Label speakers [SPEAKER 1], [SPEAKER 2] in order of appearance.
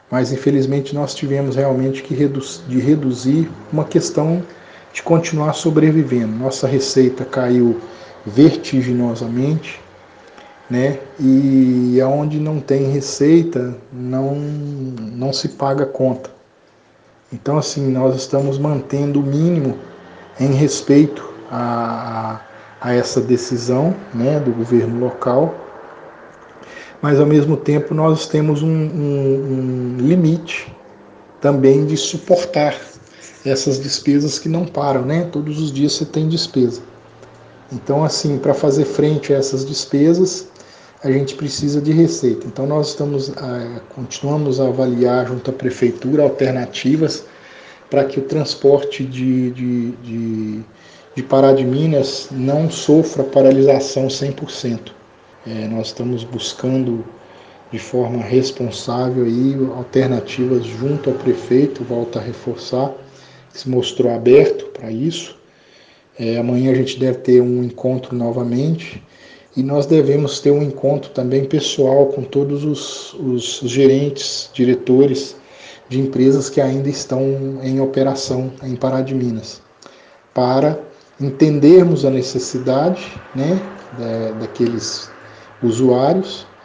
[SPEAKER 1] mas infelizmente nós tivemos realmente que reduzir uma questão de continuar sobrevivendo. Nossa receita caiu vertiginosamente, né? E aonde não tem receita, não se paga conta. Então, assim, nós estamos mantendo o mínimo em respeito a essa decisão, né, do governo local, mas ao mesmo tempo nós temos um limite também de suportar essas despesas que não param, né? Todos os dias você tem despesa. Então, assim, para fazer frente a essas despesas, a gente precisa de receita. Então, nós continuamos a avaliar junto à prefeitura alternativas para que o transporte de Pará de Minas não sofra paralisação 100%. Nós estamos buscando de forma responsável aí alternativas junto ao prefeito, volto a reforçar, que se mostrou aberto para isso. Amanhã a gente deve ter um encontro novamente e nós devemos ter um encontro também pessoal com todos os gerentes, diretores de empresas que ainda estão em operação em Pará de Minas, para entendermos a necessidade, né, daqueles usuários